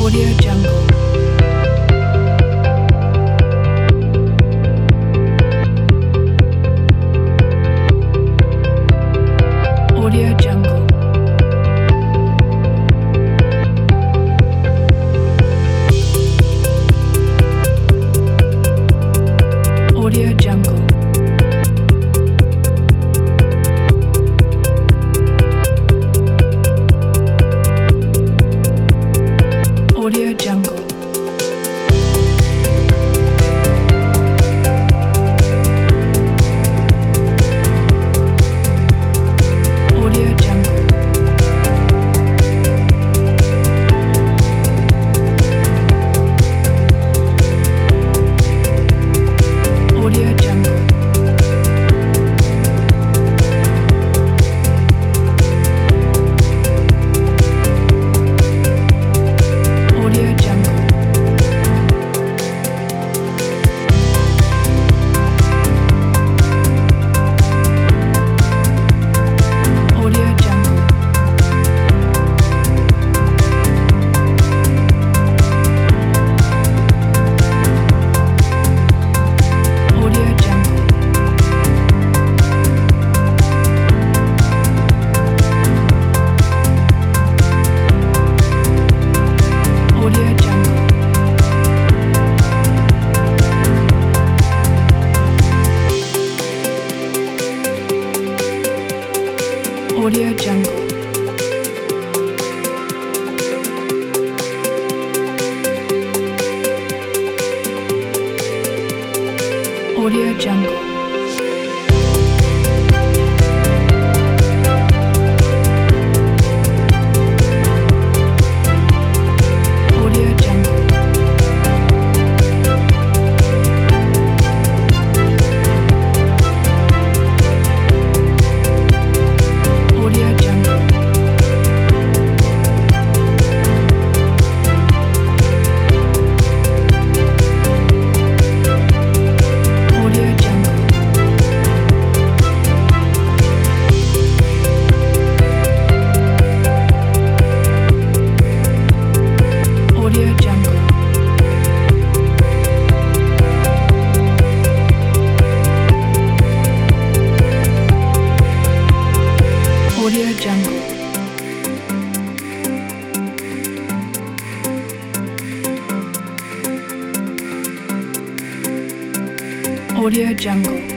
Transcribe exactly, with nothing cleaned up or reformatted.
Audio Jungle. Audio Jungle. Audio Jungle. Audio Jungle. Audio Jungle. Audio Jungle. Audio Jungle. Audio Jungle. Audio Jungle. Audio Jungle. Audio Jungle. Audio Jungle. Audio Jungle. Audio Jungle. Audio Jungle. Audio Jungle. Audio Jungle. Audio Jungle.